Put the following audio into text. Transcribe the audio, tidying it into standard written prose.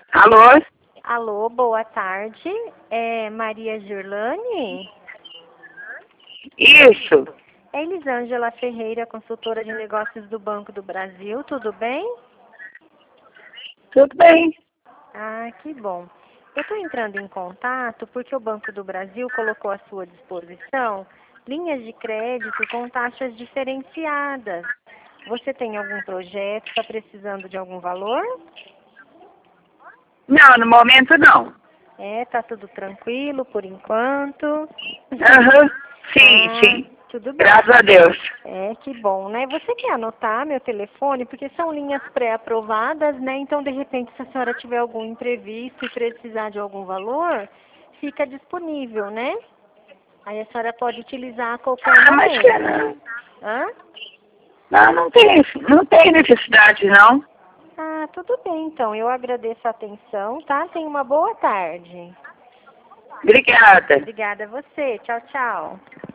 Alô? Alô, boa tarde. É Maria Girlane? Isso. É Elisângela Ferreira, consultora de negócios do Banco do Brasil. Tudo bem? Tudo bem. Ah, que bom. Eu estou entrando em contato porque o Banco do Brasil colocou à sua disposição linhas de crédito com taxas diferenciadas. Você tem algum projeto? Está precisando de algum valor? Não, no momento não. Tá tudo tranquilo por enquanto. Aham. Sim, Ah, sim. tudo bem. Graças a Deus. Que bom, né? Você quer anotar meu telefone? Porque são linhas pré-aprovadas, né? Então, de repente, se a senhora tiver algum imprevisto e precisar de algum valor, fica disponível, né? Aí a senhora pode utilizar a qualquer Mas que momento. não. Hã? Não tem necessidade, não. Ah, tudo bem, então. Eu agradeço a atenção, tá? Tenha uma boa tarde. Obrigada. Obrigada a você. Tchau, tchau.